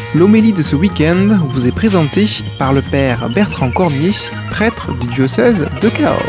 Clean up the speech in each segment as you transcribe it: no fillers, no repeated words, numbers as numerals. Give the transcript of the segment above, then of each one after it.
L'homélie de ce week-end vous est présentée par le père Bertrand Cormier, prêtre du diocèse de Cahors.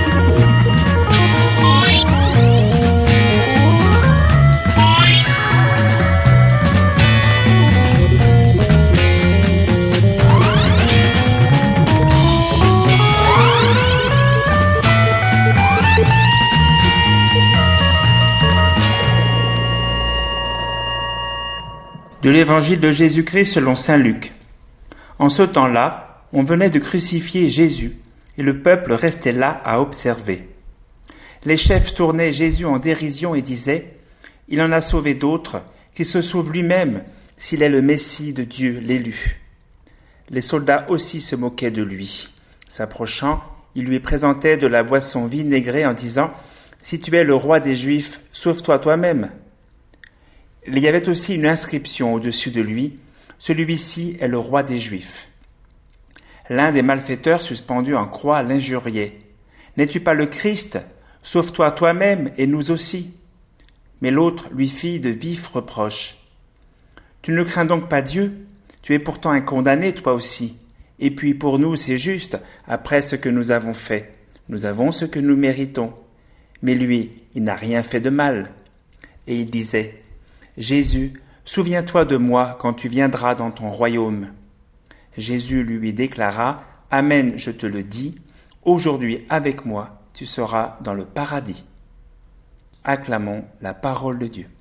De l'évangile de Jésus-Christ selon saint Luc. En ce temps-là, on venait de crucifier Jésus, et le peuple restait là à observer. Les chefs tournaient Jésus en dérision et disaient « Il en a sauvé d'autres, qu'il se sauve lui-même, s'il est le Messie de Dieu, l'élu. » Les soldats aussi se moquaient de lui. S'approchant, ils lui présentaient de la boisson vinaigrée en disant « Si tu es le roi des Juifs, sauve-toi toi-même. » Il y avait aussi une inscription au-dessus de lui, « Celui-ci est le roi des Juifs ». L'un des malfaiteurs suspendus en croix l'injuriait. « N'es-tu pas le Christ ? Sauve-toi toi-même et nous aussi. » Mais l'autre lui fit de vifs reproches. « Tu ne crains donc pas Dieu ? Tu es pourtant un condamné toi aussi. Et puis pour nous c'est juste, après ce que nous avons fait. Nous avons ce que nous méritons. Mais lui, il n'a rien fait de mal. » Et il disait, « Jésus, souviens-toi de moi quand tu viendras dans ton royaume. » Jésus lui déclara, « Amen, je te le dis, aujourd'hui avec moi, tu seras dans le paradis. » Acclamons la parole de Dieu.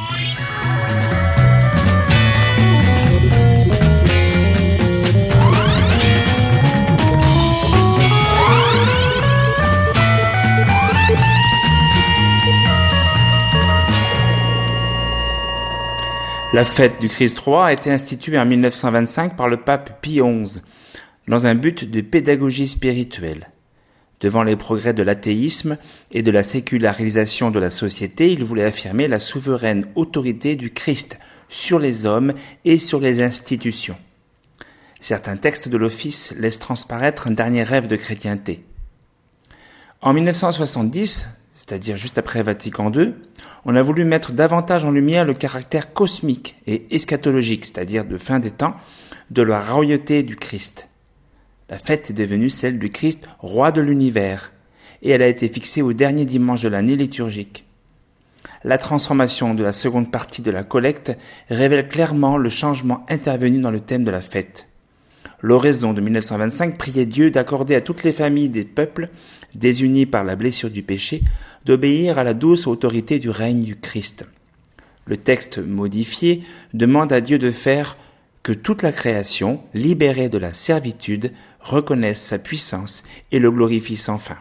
La fête du Christ roi a été instituée en 1925 par le pape Pie XI, dans un but de pédagogie spirituelle. Devant les progrès de l'athéisme et de la sécularisation de la société, il voulait affirmer la souveraine autorité du Christ sur les hommes et sur les institutions. Certains textes de l'office laissent transparaître un dernier rêve de chrétienté. En 1970, c'est-à-dire juste après Vatican II, on a voulu mettre davantage en lumière le caractère cosmique et eschatologique, c'est-à-dire de fin des temps, de la royauté du Christ. La fête est devenue celle du Christ, roi de l'univers, et elle a été fixée au dernier dimanche de l'année liturgique. La transformation de la seconde partie de la collecte révèle clairement le changement intervenu dans le thème de la fête. L'oraison de 1925 priait Dieu d'accorder à toutes les familles des peuples, désunis par la blessure du péché, d'obéir à la douce autorité du règne du Christ. Le texte modifié demande à Dieu de faire que toute la création, libérée de la servitude, reconnaisse sa puissance et le glorifie sans fin.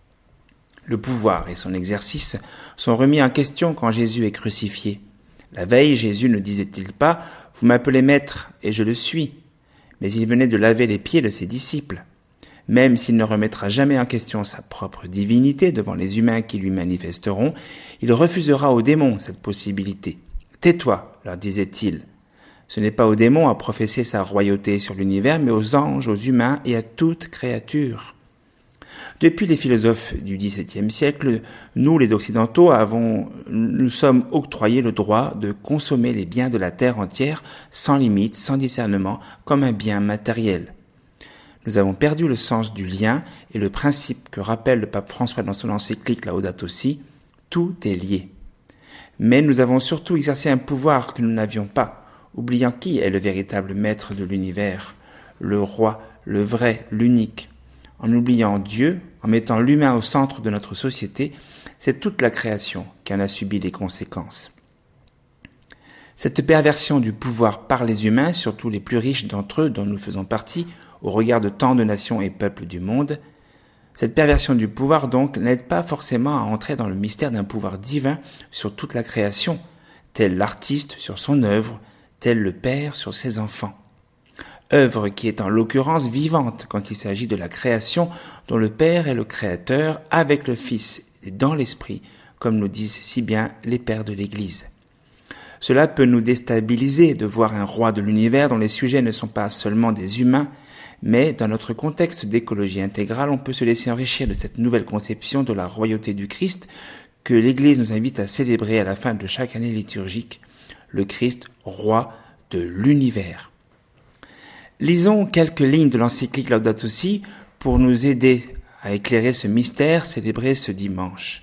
Le pouvoir et son exercice sont remis en question quand Jésus est crucifié. La veille, Jésus ne disait-il pas « Vous m'appelez maître et je le suis », mais il venait de laver les pieds de ses disciples. Même s'il ne remettra jamais en question sa propre divinité devant les humains qui lui manifesteront, il refusera aux démons cette possibilité. « Tais-toi » leur disait-il. Ce n'est pas aux démons à professer sa royauté sur l'univers, mais aux anges, aux humains et à toute créature. Depuis les philosophes du XVIIe siècle, nous les Occidentaux nous sommes octroyés le droit de consommer les biens de la terre entière sans limite, sans discernement, comme un bien matériel. Nous avons perdu le sens du lien et le principe que rappelle le pape François dans son encyclique Laudato Si, tout est lié. Mais nous avons surtout exercé un pouvoir que nous n'avions pas, oubliant qui est le véritable maître de l'univers, le roi, le vrai, l'unique. En oubliant Dieu, en mettant l'humain au centre de notre société, c'est toute la création qui en a subi les conséquences. Cette perversion du pouvoir par les humains, surtout les plus riches d'entre eux dont nous faisons partie, au regard de tant de nations et peuples du monde, cette perversion du pouvoir donc n'aide pas forcément à entrer dans le mystère d'un pouvoir divin sur toute la création, tel l'artiste sur son œuvre, tel le père sur ses enfants. Œuvre qui est en l'occurrence vivante quand il s'agit de la création dont le Père est le Créateur avec le Fils et dans l'Esprit, comme nous disent si bien les pères de l'Église. Cela peut nous déstabiliser de voir un roi de l'univers dont les sujets ne sont pas seulement des humains, mais dans notre contexte d'écologie intégrale, on peut se laisser enrichir de cette nouvelle conception de la royauté du Christ que l'Église nous invite à célébrer à la fin de chaque année liturgique, le Christ, roi de l'univers. Lisons quelques lignes de l'encyclique Laudato Si pour nous aider à éclairer ce mystère célébré ce dimanche.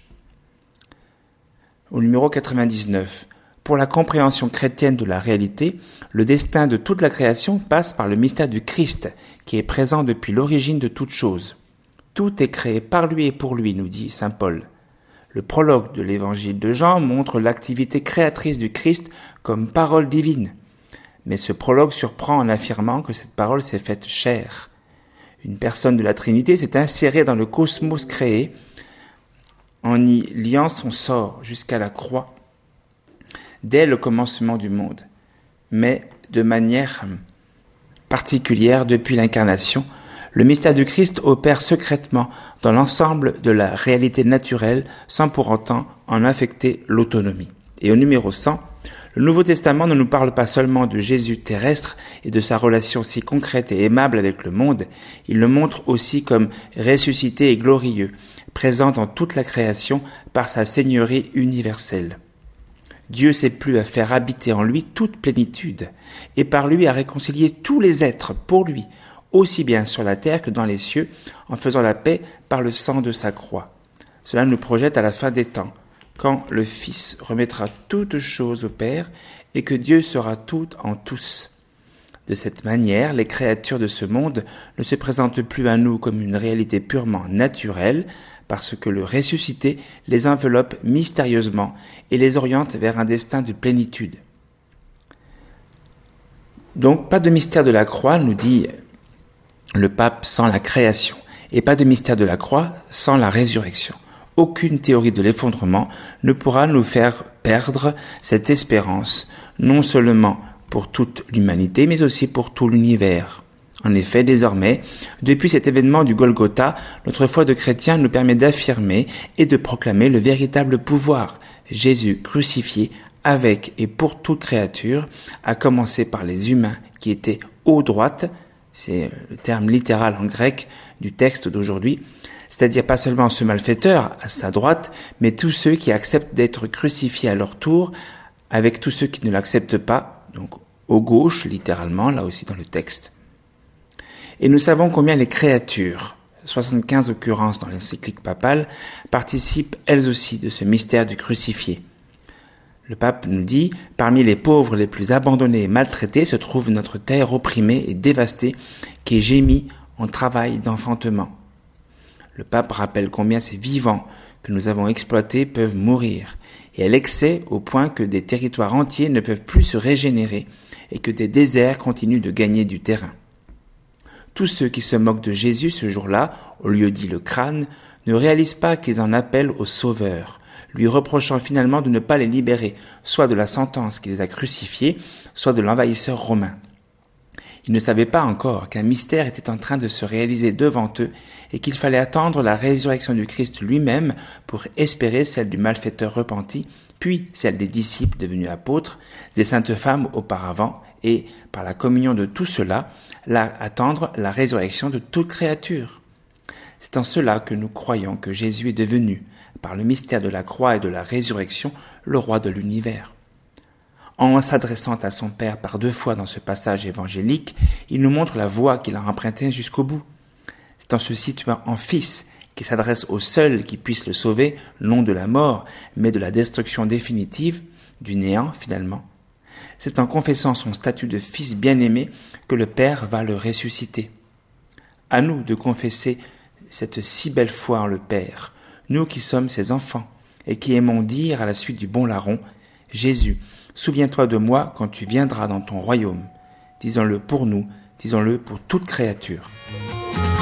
Au numéro 99, pour la compréhension chrétienne de la réalité, le destin de toute la création passe par le mystère du Christ, qui est présent depuis l'origine de toute chose. Tout est créé par lui et pour lui, nous dit saint Paul. Le prologue de l'évangile de Jean montre l'activité créatrice du Christ comme parole divine. Mais ce prologue surprend en affirmant que cette parole s'est faite chair. Une personne de la Trinité s'est insérée dans le cosmos créé en y liant son sort jusqu'à la croix dès le commencement du monde, mais de manière particulière depuis l'incarnation. Le mystère du Christ opère secrètement dans l'ensemble de la réalité naturelle sans pour autant en affecter l'autonomie. Et au numéro 100, le Nouveau Testament ne nous parle pas seulement de Jésus terrestre et de sa relation si concrète et aimable avec le monde, il le montre aussi comme ressuscité et glorieux, présent dans toute la création par sa seigneurie universelle. Dieu s'est plu à faire habiter en lui toute plénitude, et par lui à réconcilier tous les êtres pour lui, aussi bien sur la terre que dans les cieux, en faisant la paix par le sang de sa croix. Cela nous projette à la fin des temps, quand le Fils remettra toutes choses au Père et que Dieu sera tout en tous. De cette manière, les créatures de ce monde ne se présentent plus à nous comme une réalité purement naturelle, parce que le ressuscité les enveloppe mystérieusement et les oriente vers un destin de plénitude. Donc, pas de mystère de la croix, nous dit le pape, sans la création, et pas de mystère de la croix sans la résurrection. Aucune théorie de l'effondrement ne pourra nous faire perdre cette espérance, non seulement pour toute l'humanité, mais aussi pour tout l'univers. En effet, désormais, depuis cet événement du Golgotha, notre foi de chrétien nous permet d'affirmer et de proclamer le véritable pouvoir, Jésus crucifié avec et pour toute créature, à commencer par les humains qui étaient aux droites, c'est le terme littéral en grec du texte d'aujourd'hui, c'est-à-dire pas seulement ce malfaiteur à sa droite, mais tous ceux qui acceptent d'être crucifiés à leur tour, avec tous ceux qui ne l'acceptent pas, donc aux gauche, littéralement, là aussi dans le texte. Et nous savons combien les créatures, 75 occurrences dans l'encyclique papale, participent elles aussi de ce mystère du crucifié. Le pape nous dit, parmi les pauvres les plus abandonnés et maltraités se trouve notre terre opprimée et dévastée qui gémit en travail d'enfantement. Le pape rappelle combien ces vivants que nous avons exploités peuvent mourir, et à l'excès au point que des territoires entiers ne peuvent plus se régénérer et que des déserts continuent de gagner du terrain. Tous ceux qui se moquent de Jésus ce jour-là, au lieu dit le crâne, ne réalisent pas qu'ils en appellent au Sauveur, lui reprochant finalement de ne pas les libérer, soit de la sentence qui les a crucifiés, soit de l'envahisseur romain. Ils ne savaient pas encore qu'un mystère était en train de se réaliser devant eux et qu'il fallait attendre la résurrection du Christ lui-même pour espérer celle du malfaiteur repenti, puis celle des disciples devenus apôtres, des saintes femmes auparavant, et, par la communion de tout cela, attendre la résurrection de toute créature. C'est en cela que nous croyons que Jésus est devenu, par le mystère de la croix et de la résurrection, le roi de l'univers. En s'adressant à son Père par 2 fois dans ce passage évangélique, il nous montre la voie qu'il a empruntée jusqu'au bout. C'est en se situant en Fils qu'il s'adresse au seul qui puisse le sauver, non de la mort, mais de la destruction définitive, du néant finalement. C'est en confessant son statut de Fils bien-aimé que le Père va le ressusciter. À nous de confesser cette si belle foi en le Père, nous qui sommes ses enfants, et qui aimons dire à la suite du bon larron, « Jésus, souviens-toi de moi quand tu viendras dans ton royaume. » Disons-le pour nous, disons-le pour toute créature.